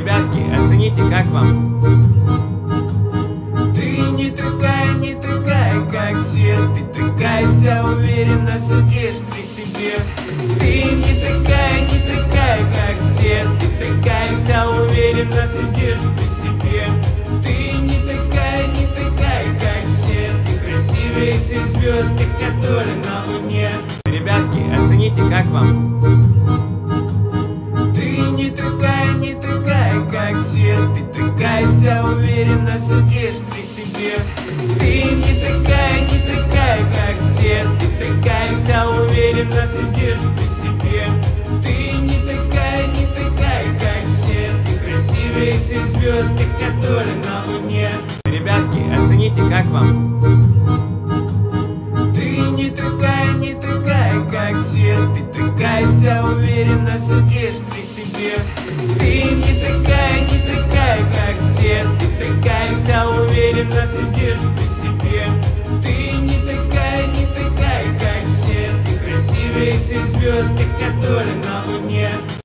Ребятки, оцените, как вам? Ты не такая, как все. Ты такая вся уверенно сидишь при себе. Ты не такая, как все. Ты такая вся уверенно сидишь при себе. Ты не такая, как все. Ты красивее всех звезд, которые на луне. Ребятки, оцените, как вам? Ты не такая, как все. Ты такая вся уверенно сидишь при себе. Ты не такая, как все. Ты такая вся уверенно сидишь при себе. Ты не такая, как все. Ты красивее всех звезд, которые на луне. Ребятки, оцените, как вам? Ты не такая, как все. Ты такая вся уверенно сидишь при себе. Ты не такая, как все. Ты такая вся уверенно сидишь при себе. Ты не такая, как все. Ты красивее всех звезд, которые на луне.